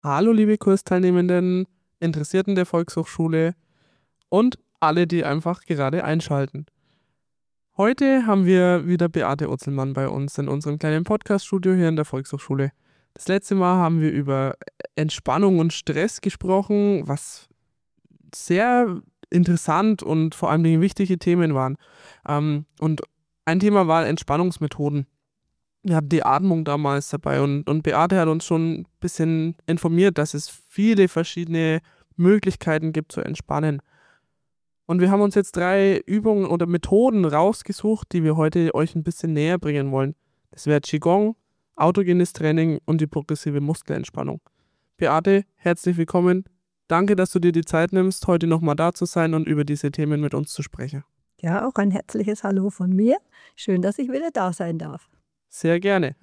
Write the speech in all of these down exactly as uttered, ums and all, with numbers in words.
Hallo liebe Kursteilnehmenden, Interessierten der Volkshochschule und alle, die einfach gerade einschalten. Heute haben wir wieder Beate Utzelmann bei uns in unserem kleinen Podcast-Studio hier in der Volkshochschule. Das letzte Mal haben wir über Entspannung und Stress gesprochen, was sehr interessant und vor allem wichtige Themen waren. Ähm, und ein Thema war Entspannungsmethoden. Wir hatten die Atmung damals dabei und, und Beate hat uns schon ein bisschen informiert, dass es viele verschiedene Möglichkeiten gibt zu entspannen. Und wir haben uns jetzt drei Übungen oder Methoden rausgesucht, die wir heute euch ein bisschen näher bringen wollen. Das wäre Qigong, autogenes Training und die progressive Muskelentspannung. Beate, herzlich willkommen. Danke, dass du dir die Zeit nimmst, heute nochmal da zu sein und über diese Themen mit uns zu sprechen. Ja, auch ein herzliches Hallo von mir. Schön, dass ich wieder da sein darf. Sehr gerne.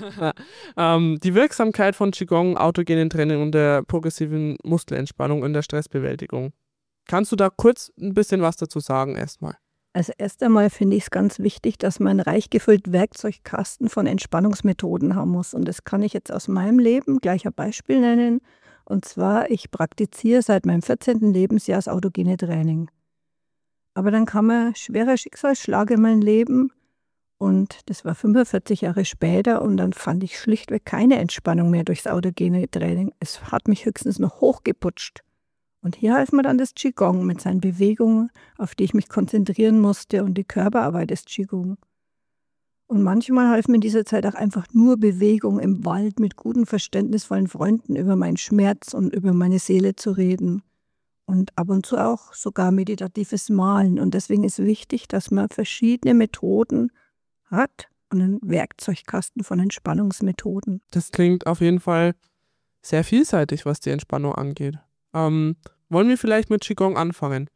ähm, die Wirksamkeit von Qigong, autogenen Training und der progressiven Muskelentspannung in der Stressbewältigung. Kannst du da kurz ein bisschen was dazu sagen erstmal? Also erst einmal finde ich es ganz wichtig, dass man einen reich gefüllten Werkzeugkasten von Entspannungsmethoden haben muss. Und das kann ich jetzt aus meinem Leben gleich ein Beispiel nennen. Und zwar, ich praktiziere seit meinem vierzehnten Lebensjahr das autogene Training. Aber dann kam ein schwerer Schicksalsschlag in mein Leben und das war fünfundvierzig Jahre später und dann fand ich schlichtweg keine Entspannung mehr durchs autogene Training. Es hat mich höchstens noch hochgeputscht. Und hier half mir dann das Qigong mit seinen Bewegungen, auf die ich mich konzentrieren musste und die Körperarbeit des Qigong. Und manchmal half mir in dieser Zeit auch einfach nur Bewegung im Wald mit guten, verständnisvollen Freunden über meinen Schmerz und über meine Seele zu reden. Und ab und zu auch sogar meditatives Malen. Und deswegen ist wichtig, dass man verschiedene Methoden hat und einen Werkzeugkasten von Entspannungsmethoden. Das klingt auf jeden Fall sehr vielseitig, was die Entspannung angeht. Ähm, wollen wir vielleicht mit Qigong anfangen?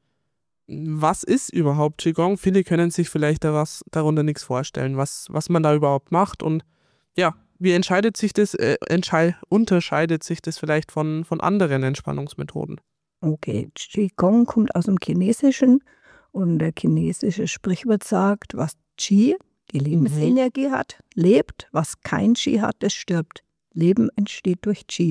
Was ist überhaupt Qigong? Viele können sich vielleicht daraus, darunter nichts vorstellen, was, was man da überhaupt macht. Und ja, wie entscheidet sich das, äh, entschei- unterscheidet sich das vielleicht von, von anderen Entspannungsmethoden? Okay, Qigong kommt aus dem Chinesischen und der chinesische Sprichwort sagt, was Qi, die Lebensenergie hat, lebt, was kein Qi hat, das stirbt. Leben entsteht durch Qi.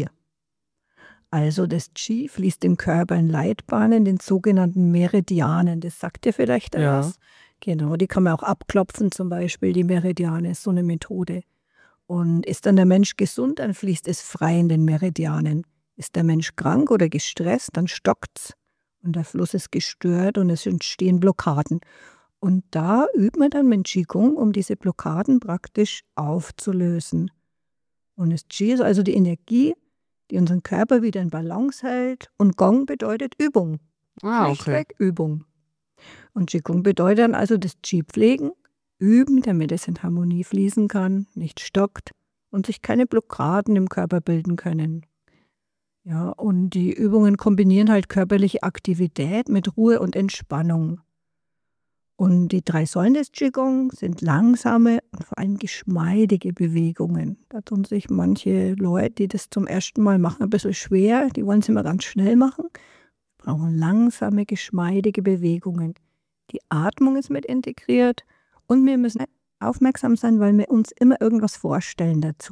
Also das Qi fließt im Körper in Leitbahnen, den sogenannten Meridianen. Das sagt dir vielleicht Ja. etwas. Genau, die kann man auch abklopfen, zum Beispiel die Meridiane, ist so eine Methode. Und ist dann der Mensch gesund, dann fließt es frei in den Meridianen. Ist der Mensch krank oder gestresst, dann stockt's und der Fluss ist gestört und es entstehen Blockaden. Und da übt man dann mit Qigong, um diese Blockaden praktisch aufzulösen. Und das Qi ist also die Energie, die unseren Körper wieder in Balance hält. Und Gong bedeutet Übung. Ah, okay. Schlichtweg Übung. Und Qigong bedeutet dann also das Qi pflegen, üben, damit es in Harmonie fließen kann, nicht stockt und sich keine Blockaden im Körper bilden können. Ja, und die Übungen kombinieren halt körperliche Aktivität mit Ruhe und Entspannung. Und die drei Säulen des Qigong sind langsame und vor allem geschmeidige Bewegungen. Da tun sich manche Leute, die das zum ersten Mal machen, ein bisschen schwer. Die wollen es immer ganz schnell machen. Wir brauchen langsame, geschmeidige Bewegungen. Die Atmung ist mit integriert und wir müssen aufmerksam sein, weil wir uns immer irgendwas vorstellen dazu.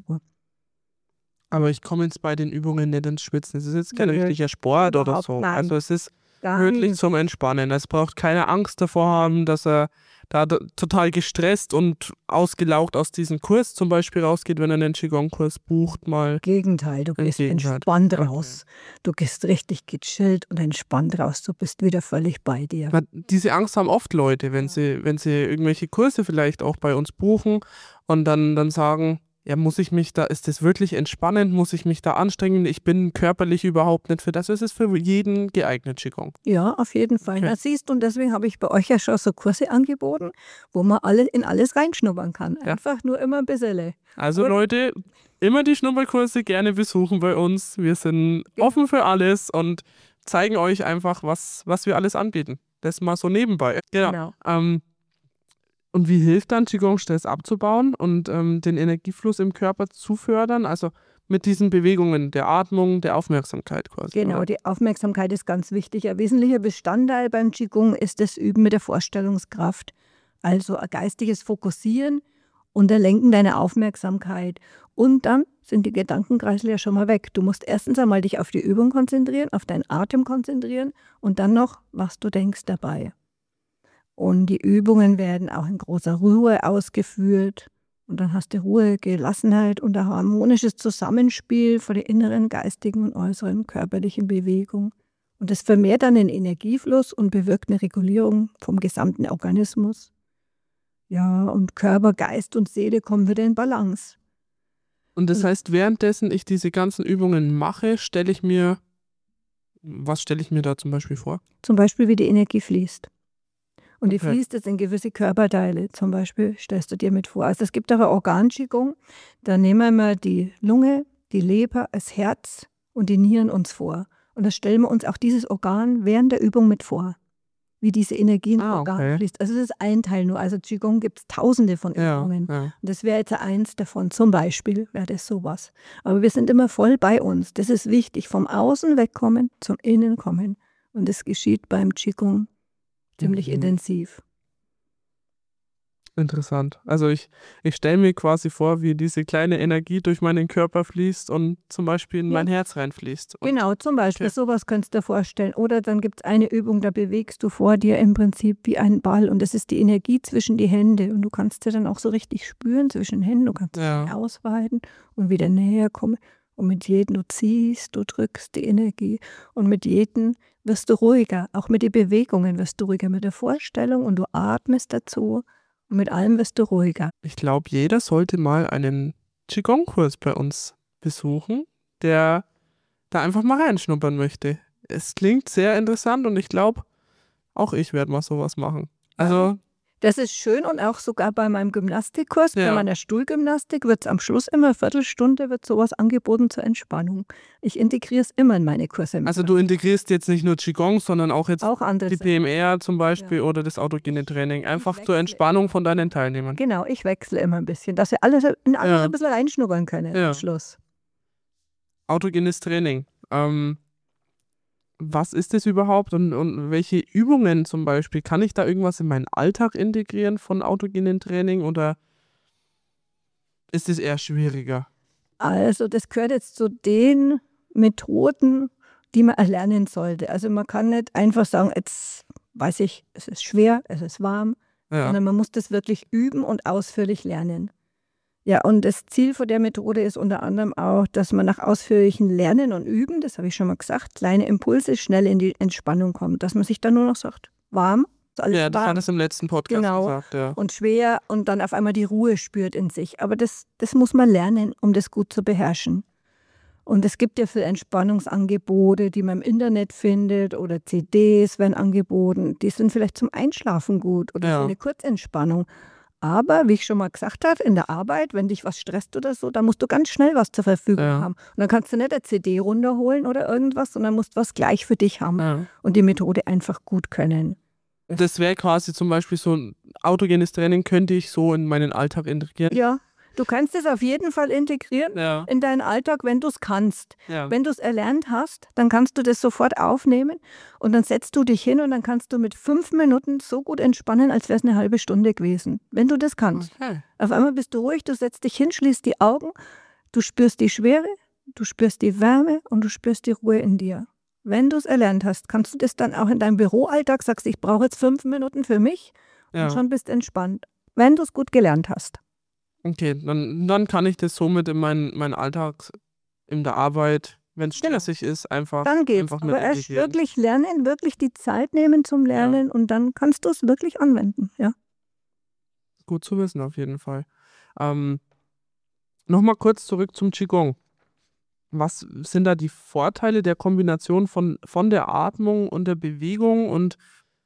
Aber ich komme jetzt bei den Übungen nicht ins Schwitzen. Es ist jetzt kein Nö, richtiger Sport oder überhaupt so. nein. Also es ist Gar wirklich nicht. zum Entspannen. Es braucht keine Angst davor haben, dass er da d- total gestresst und ausgelaugt aus diesem Kurs zum Beispiel rausgeht, wenn er einen Qigong-Kurs bucht mal. Gegenteil, du Im gehst Gegenteil. entspannt Okay. raus. Du gehst richtig gechillt und entspannt raus. Du bist wieder völlig bei dir. Weil diese Angst haben oft Leute, wenn Ja. sie, wenn sie irgendwelche Kurse vielleicht auch bei uns buchen und dann, dann sagen, ja, muss ich mich da, ist das wirklich entspannend, muss ich mich da anstrengen? Ich bin körperlich überhaupt nicht für das. Es ist für jeden geeignet, Qigong. Ja, auf jeden Fall. Okay. Na, siehst du, und deswegen habe ich bei euch ja schon so Kurse angeboten, wo man alle, in alles reinschnuppern kann. Ja. Einfach nur immer ein bisschen. Also Und- Leute, immer die Schnupperkurse gerne besuchen bei uns. Wir sind Genau. offen für alles und zeigen euch einfach, was, was wir alles anbieten. Das mal so nebenbei. Genau. Genau. Ähm, und wie hilft dann Qigong, Stress abzubauen und ähm, den Energiefluss im Körper zu fördern? Also mit diesen Bewegungen der Atmung, der Aufmerksamkeit quasi. Genau, oder? die Aufmerksamkeit ist ganz wichtig. Ein wesentlicher Bestandteil beim Qigong ist das Üben mit der Vorstellungskraft. Also ein geistiges Fokussieren und Lenken deiner Aufmerksamkeit. Und dann sind die Gedankenkreisel ja schon mal weg. Du musst erstens einmal dich auf die Übung konzentrieren, auf deinen Atem konzentrieren und dann noch, was du denkst dabei. Und die Übungen werden auch in großer Ruhe ausgeführt. Und dann hast du Ruhe, Gelassenheit und ein harmonisches Zusammenspiel von der inneren, geistigen und äußeren körperlichen Bewegung. Und das vermehrt dann den Energiefluss und bewirkt eine Regulierung vom gesamten Organismus. Ja, und Körper, Geist und Seele kommen wieder in Balance. Und das Und- heißt, währenddessen ich diese ganzen Übungen mache, stelle ich mir, was stelle ich mir da zum Beispiel vor? Zum Beispiel, wie die Energie fließt. Und die Okay. fließt jetzt in gewisse Körperteile. Zum Beispiel stellst du dir mit vor. Also es gibt auch eine Organqigong. Da nehmen wir die Lunge, die Leber, das Herz und die Nieren uns vor. Und da stellen wir uns auch dieses Organ während der Übung mit vor. Wie diese Energie in Ah, Organ okay. fließt. Also das ist ein Teil nur. Also Qigong gibt es tausende von Ja, Übungen. ja. Und das wäre jetzt eins davon. Zum Beispiel wäre das sowas. Aber wir sind immer voll bei uns. Das ist wichtig. Vom Außen wegkommen, zum Innen kommen. Und das geschieht beim Qigong ziemlich Mhm. intensiv. Interessant. Also ich, ich stelle mir quasi vor, wie diese kleine Energie durch meinen Körper fließt und zum Beispiel in Ja. mein Herz reinfließt. Und Genau, zum Beispiel, okay. sowas könntest du dir vorstellen. Oder dann gibt es eine Übung, da bewegst du vor dir im Prinzip wie ein Ball und das ist die Energie zwischen die Hände und du kannst dir dann auch so richtig spüren zwischen den Händen, du kannst Ja. dich ausweiten und wieder näher kommen und mit jedem du ziehst, du drückst die Energie und mit jedem wirst du ruhiger, auch mit den Bewegungen wirst du ruhiger, mit der Vorstellung und du atmest dazu und mit allem wirst du ruhiger. Ich glaube, jeder sollte mal einen Qigong-Kurs bei uns besuchen, der da einfach mal reinschnuppern möchte. Es klingt sehr interessant und ich glaube, auch ich werde mal sowas machen. Also, Das ist schön und auch sogar bei meinem Gymnastikkurs, bei Ja. meiner Stuhlgymnastik wird es am Schluss immer eine Viertelstunde wird sowas angeboten zur Entspannung. Ich integriere es immer in meine Kurse. mit also rein. du integrierst jetzt nicht nur Qigong, sondern auch jetzt auch andere die Sachen. P M R zum Beispiel oder das autogene Training. Einfach wechsle zur Entspannung von deinen Teilnehmern. Genau, ich wechsle immer ein bisschen, dass wir alle in alles Ja. ein bisschen reinschnuppern können Ja. am Schluss. Autogenes Training. Ähm, was ist das überhaupt und, und welche Übungen zum Beispiel? Kann ich da irgendwas in meinen Alltag integrieren von autogenen Training oder ist es eher schwieriger? Also das gehört jetzt zu den Methoden, die man erlernen sollte. Also man kann nicht einfach sagen, jetzt weiß ich, es ist schwer, es ist warm, Ja. sondern man muss das wirklich üben und ausführlich lernen. Ja, und das Ziel von der Methode ist unter anderem auch, dass man nach ausführlichem Lernen und Üben, das habe ich schon mal gesagt, kleine Impulse schnell in die Entspannung kommt. Dass man sich dann nur noch sagt, warm, ist alles Ja, das warm hat es im letzten Podcast Genau. gesagt, ja. und schwer und dann auf einmal die Ruhe spürt in sich. Aber das, das muss man lernen, um das gut zu beherrschen. Und es gibt ja für Entspannungsangebote, die man im Internet findet oder C Ds werden angeboten. Die sind vielleicht zum Einschlafen gut oder Ja. für eine Kurzentspannung. Aber wie ich schon mal gesagt habe, in der Arbeit, wenn dich was stresst oder so, dann musst du ganz schnell was zur Verfügung Ja. haben. Und dann kannst du nicht eine C D runterholen oder irgendwas, sondern musst was gleich für dich haben Ja. und die Methode einfach gut können. Das wäre quasi zum Beispiel so ein autogenes Training, könnte ich so in meinen Alltag integrieren. Ja, du kannst es auf jeden Fall integrieren Ja. in deinen Alltag, wenn du es kannst. Ja. Wenn du es erlernt hast, dann kannst du das sofort aufnehmen und dann setzt du dich hin und dann kannst du mit fünf Minuten so gut entspannen, als wäre es eine halbe Stunde gewesen. Wenn du das kannst. Okay. Auf einmal bist du ruhig, du setzt dich hin, schließt die Augen, du spürst die Schwere, du spürst die Wärme und du spürst die Ruhe in dir. Wenn du es erlernt hast, kannst du das dann auch in deinem Büroalltag, sagst, ich brauche jetzt fünf Minuten für mich Ja. und schon bist entspannt. Wenn du es gut gelernt hast. Okay, dann, dann kann ich das somit in meinen, meinen Alltag in der Arbeit, wenn es Genau. stressig ist, einfach, Dann geht's. einfach mit Aber erst integrieren. wirklich lernen, wirklich die Zeit nehmen zum Lernen und dann kannst du es wirklich anwenden. Ja. Gut zu wissen, auf jeden Fall. Ähm, Nochmal kurz zurück zum Qigong. Was sind da die Vorteile der Kombination von, von der Atmung und der Bewegung und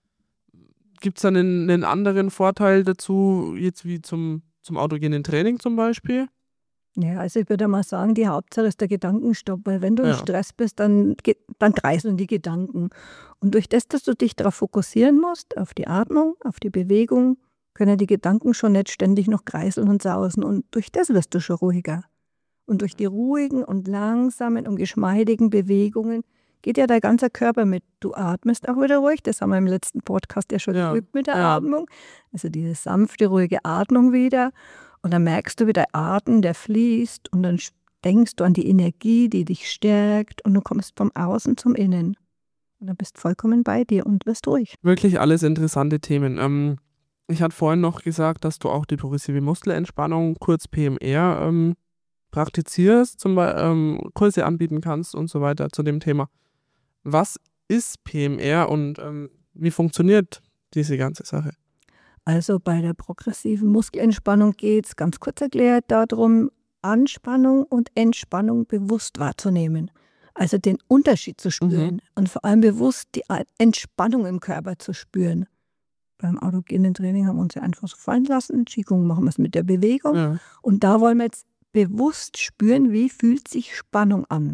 gibt es dann einen, einen anderen Vorteil dazu, jetzt wie zum, zum autogenen Training zum Beispiel? Ja, also ich würde mal sagen, die Hauptsache ist der Gedankenstopp, weil wenn du im Ja. Stress bist, dann, ge- dann kreiseln die Gedanken. Und durch das, dass du dich darauf fokussieren musst, auf die Atmung, auf die Bewegung, können die Gedanken schon nicht ständig noch kreiseln und sausen. Und durch das wirst du schon ruhiger. Und durch die ruhigen und langsamen und geschmeidigen Bewegungen geht ja dein ganzer Körper mit. Du atmest auch wieder ruhig, das haben wir im letzten Podcast ja schon Ja, geübt mit der ja. Atmung. Also diese sanfte, ruhige Atmung wieder. Und dann merkst du, wie der Atem, der fließt und dann denkst du an die Energie, die dich stärkt und du kommst vom Außen zum Innen. Und dann bist vollkommen bei dir und wirst ruhig. Wirklich alles interessante Themen. Ähm, ich hatte vorhin noch gesagt, dass du auch die progressive Muskelentspannung, kurz P M R, ähm, praktizierst, zum Beispiel ähm, Kurse anbieten kannst und so weiter zu dem Thema. Was ist P M R und ähm, wie funktioniert diese ganze Sache? Also bei der progressiven Muskelentspannung geht es, ganz kurz erklärt, darum, Anspannung und Entspannung bewusst wahrzunehmen. Also den Unterschied zu spüren Mhm. und vor allem bewusst die Entspannung im Körper zu spüren. Beim autogenen Training haben wir uns ja einfach so fallen lassen. Qigong machen wir es mit der Bewegung. Ja. Und da wollen wir jetzt bewusst spüren, wie fühlt sich Spannung an.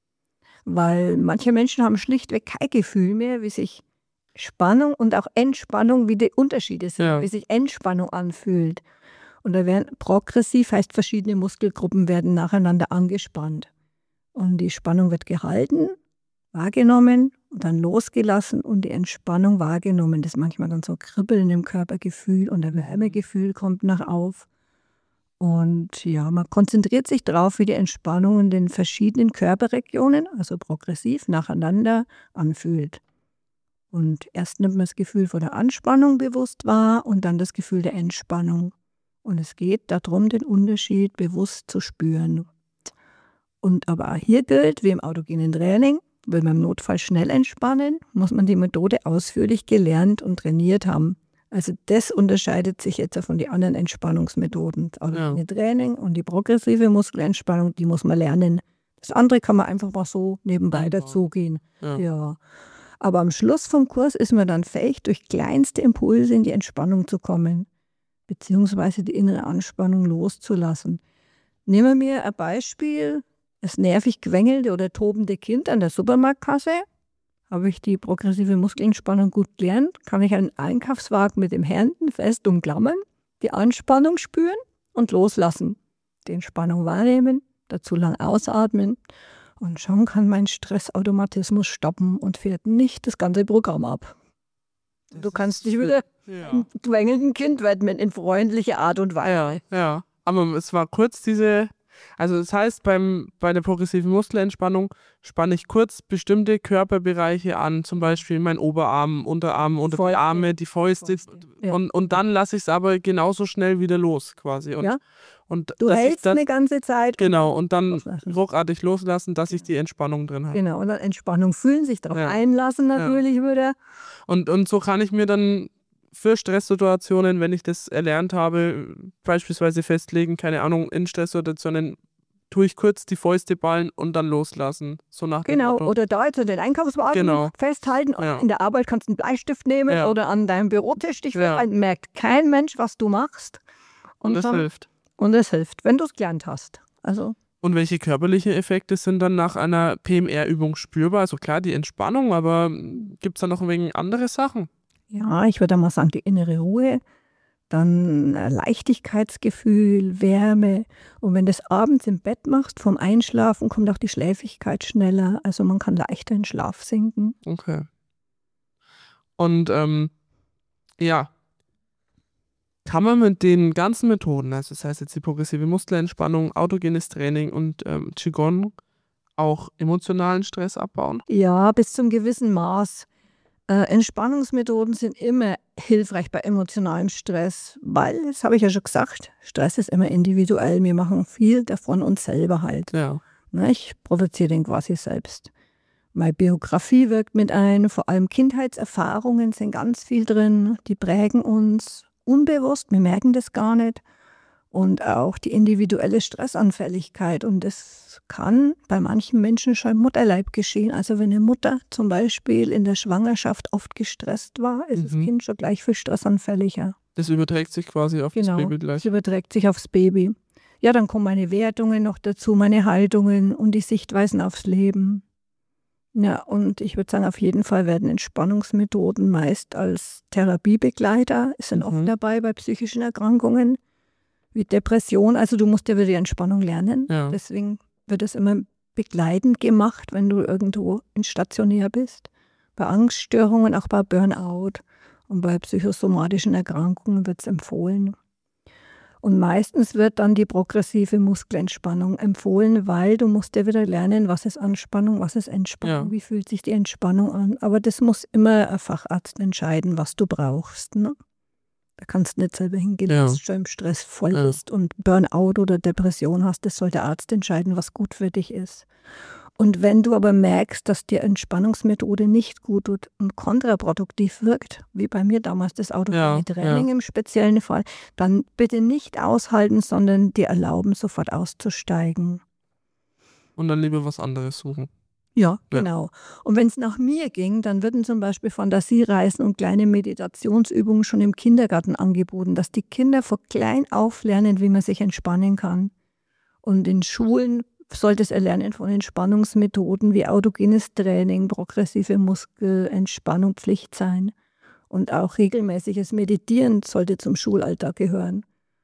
Weil manche Menschen haben schlichtweg kein Gefühl mehr, wie sich Spannung und auch Entspannung, wie die Unterschiede sind, Ja. wie sich Entspannung anfühlt. Und da werden progressiv, heißt verschiedene Muskelgruppen werden nacheinander angespannt. Und die Spannung wird gehalten, wahrgenommen und dann losgelassen und die Entspannung wahrgenommen. Das ist manchmal dann so Kribbeln im Körpergefühl und ein Wärmegefühl kommt nach auf. Und ja, man konzentriert sich darauf, wie die Entspannung in den verschiedenen Körperregionen, also progressiv nacheinander, anfühlt. Und erst nimmt man das Gefühl von der Anspannung bewusst wahr und dann das Gefühl der Entspannung. Und es geht darum, den Unterschied bewusst zu spüren. Und aber auch hier gilt, wie im autogenen Training, will man im Notfall schnell entspannen, muss man die Methode ausführlich gelernt und trainiert haben. Also das unterscheidet sich jetzt von den anderen Entspannungsmethoden. Das autogene Ja. Training und die progressive Muskelentspannung, die muss man lernen. Das andere kann man einfach mal so nebenbei Einbauen. dazugehen. Ja. Ja. Aber am Schluss vom Kurs ist man dann fähig, durch kleinste Impulse in die Entspannung zu kommen, beziehungsweise die innere Anspannung loszulassen. Nehmen wir ein Beispiel, das nervig quengelnde oder tobende Kind an der Supermarktkasse. Habe ich die progressive Muskelentspannung gut gelernt, kann ich einen Einkaufswagen mit den Händen fest umklammern, die Anspannung spüren und loslassen. Die Entspannung wahrnehmen, dazu lang ausatmen und schon kann mein Stressautomatismus stoppen und fährt nicht das ganze Programm ab. Das Du kannst ist dich schön. wieder Ja. einem quengelnden Kind widmen in freundlicher Art und Weise. Ja, ja. Aber es war kurz diese, also das heißt, beim, bei der progressiven Muskelentspannung spanne ich kurz bestimmte Körperbereiche an, zum Beispiel meinen Oberarm, Unterarm oder die Fäuste. Arme, die Fäuste. Fäuste, ja. Und, und dann lasse ich es aber genauso schnell wieder los quasi. Und, Ja. und Du dass ich hältst das, eine ganze Zeit. genau, und dann loslassen. ruckartig loslassen, dass ich die Entspannung drin habe. Genau, und dann Entspannung fühlen, sich darauf Ja. einlassen natürlich wieder. Und, und so kann ich mir dann für Stresssituationen, wenn ich das erlernt habe, beispielsweise festlegen, keine Ahnung, in Stresssituationen tue ich kurz die Fäuste ballen und dann loslassen. So nach dem Genau, Motto. oder da jetzt den Einkaufswagen Genau. festhalten. Ja. In der Arbeit kannst du einen Bleistift nehmen Ja. oder an deinem Bürotisch dich Ja. festhalten. Merkt kein Mensch, was du machst. Und das dann, hilft. Und es hilft, wenn du es gelernt hast. Also Und welche körperlichen Effekte sind dann nach einer P M R-Übung spürbar? Also klar, die Entspannung, aber gibt es da noch ein wenig andere Sachen? ja, ich würde mal sagen, die innere Ruhe, dann ein Leichtigkeitsgefühl, Wärme. Und wenn du das abends im Bett machst, vom Einschlafen, kommt auch die Schläfrigkeit schneller. Also man kann leichter in Schlaf sinken. Okay. Und ähm, ja, kann man mit den ganzen Methoden, also das heißt jetzt die progressive Muskelentspannung, autogenes Training und ähm, Qigong, auch emotionalen Stress abbauen? Ja, bis zum gewissen Maß. Äh, Entspannungsmethoden sind immer hilfreich bei emotionalem Stress, weil, das habe ich ja schon gesagt, Stress ist immer individuell. Wir machen viel davon uns selber halt. Ja. Ne, ich provoziere den quasi selbst. Meine Biografie wirkt mit ein, vor allem Kindheitserfahrungen sind ganz viel drin, die prägen uns unbewusst, wir merken das gar nicht. Und auch die individuelle Stressanfälligkeit. Und das kann bei manchen Menschen schon im Mutterleib geschehen. Also wenn eine Mutter zum Beispiel in der Schwangerschaft oft gestresst war, ist das Mhm. Kind schon gleich viel stressanfälliger. Das überträgt sich quasi auf Genau, das Baby gleich. das überträgt sich aufs Baby. Ja, dann kommen meine Wertungen noch dazu, meine Haltungen und die Sichtweisen aufs Leben. Ja, und ich würde sagen, auf jeden Fall werden Entspannungsmethoden meist als Therapiebegleiter, sind Mhm. oft dabei bei psychischen Erkrankungen, wie Depression. Also du musst ja wieder die Entspannung lernen. Ja. Deswegen wird es immer begleitend gemacht, wenn du irgendwo stationär bist. Bei Angststörungen, auch bei Burnout und bei psychosomatischen Erkrankungen wird es empfohlen. Und meistens wird dann die progressive Muskelentspannung empfohlen, weil du musst ja wieder lernen, was ist Anspannung, was ist Entspannung, Ja. wie fühlt sich die Entspannung an. Aber das muss immer ein Facharzt entscheiden, was du brauchst. Ne? Da kannst du nicht selber hingehen, Ja. wenn du schon im Stress voll Ja. bist und Burnout oder Depression hast. Das soll der Arzt entscheiden, was gut für dich ist. Und wenn du aber merkst, dass die Entspannungsmethode nicht gut tut und kontraproduktiv wirkt, wie bei mir damals das autogene Ja, Training ja. im speziellen Fall, dann bitte nicht aushalten, sondern dir erlauben, sofort auszusteigen. Und dann lieber was anderes suchen. Ja, Ja. genau. Und wenn es nach mir ging, dann würden zum Beispiel Fantasiereisen und kleine Meditationsübungen schon im Kindergarten angeboten, dass die Kinder von klein auf lernen, wie man sich entspannen kann. Und in Schulen sollte das Erlernen von Entspannungsmethoden wie autogenes Training, progressive Muskelentspannung Pflicht sein. Und auch regelmäßiges Meditieren sollte zum Schulalltag gehören.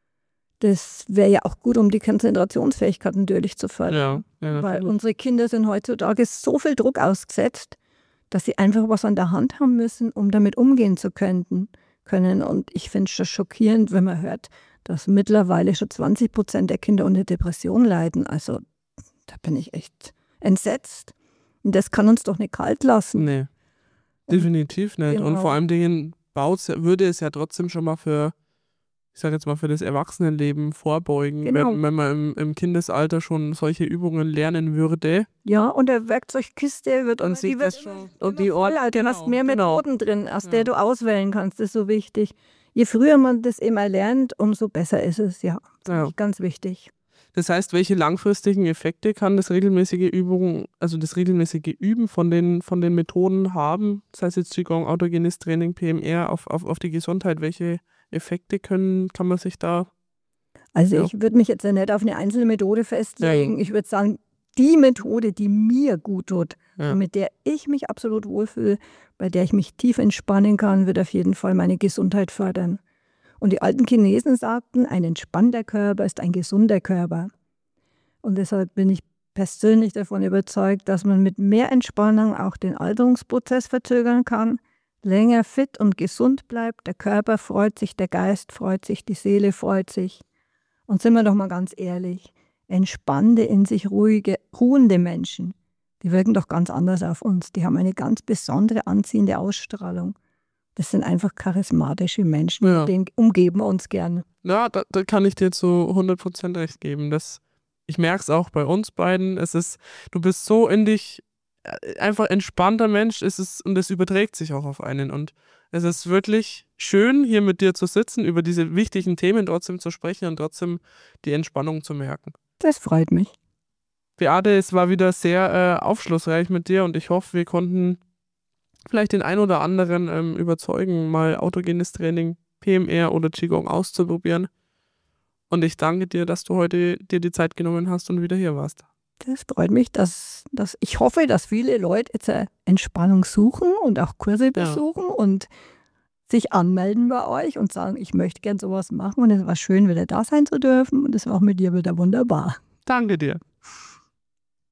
Das wäre ja auch gut, um die Konzentrationsfähigkeit natürlich zu fördern. Ja, ja, Weil natürlich. unsere Kinder sind heutzutage so viel Druck ausgesetzt, dass sie einfach was an der Hand haben müssen, um damit umgehen zu können. können. Und ich finde es schon schockierend, wenn man hört, dass mittlerweile schon zwanzig Prozent der Kinder unter Depression leiden. Also da bin ich echt entsetzt. Und das kann uns doch nicht kalt lassen. Nee, definitiv nicht. Und Genau. vor allem Dingen baut's, ja- würde es ja trotzdem schon mal für, ich sage jetzt mal, für das Erwachsenenleben vorbeugen, Genau. wenn, wenn man im, im Kindesalter schon solche Übungen lernen würde. Ja, und der Werkzeugkiste wird, Und immer- sich die wird das immer, schon- immer und die Ort- voller. Du hast genau, mehr genau. Methoden drin, aus Ja. der du auswählen kannst. Das ist so wichtig. Je früher man das immer lernt, umso besser ist es. Ja, Ja. ganz wichtig. Das heißt, welche langfristigen Effekte kann das regelmäßige Übung, also das regelmäßige Üben von den, von den Methoden haben, sei es jetzt Qigong, autogenes Training, P M R, auf, auf, auf die Gesundheit, welche Effekte können, kann man sich da, Also Ja. ich würde mich jetzt ja nicht auf eine einzelne Methode festlegen. Ich würde sagen, die Methode, die mir gut tut, Ja. und mit der ich mich absolut wohlfühle, bei der ich mich tief entspannen kann, wird auf jeden Fall meine Gesundheit fördern. Und die alten Chinesen sagten, ein entspannter Körper ist ein gesunder Körper. Und deshalb bin ich persönlich davon überzeugt, dass man mit mehr Entspannung auch den Alterungsprozess verzögern kann, länger fit und gesund bleibt, der Körper freut sich, der Geist freut sich, die Seele freut sich. Und sind wir doch mal ganz ehrlich, entspannte, in sich ruhige, ruhende Menschen, die wirken doch ganz anders auf uns. Die haben eine ganz besondere anziehende Ausstrahlung. Das sind einfach charismatische Menschen, Ja. mit denen umgeben wir uns gerne. Ja, da, da kann ich dir zu hundert Prozent recht geben. Das, ich merke es auch bei uns beiden. Es ist, du bist so in dich, äh, einfach entspannter Mensch, ist es, und es überträgt sich auch auf einen. Und es ist wirklich schön, hier mit dir zu sitzen, über diese wichtigen Themen trotzdem zu sprechen und trotzdem die Entspannung zu merken. Das freut mich. Beate, es war wieder sehr äh, aufschlussreich mit dir und ich hoffe, wir konnten vielleicht den einen oder anderen ähm, überzeugen, mal autogenes Training, P M R oder Qigong auszuprobieren. Und ich danke dir, dass du heute dir die Zeit genommen hast und wieder hier warst. Das freut mich, dass, dass ich hoffe, dass viele Leute jetzt eine Entspannung suchen und auch Kurse besuchen und sich anmelden bei euch und sagen, ich möchte gern sowas machen. Und es war schön, wieder da sein zu dürfen. Und es war auch mit dir wieder wunderbar. Danke dir.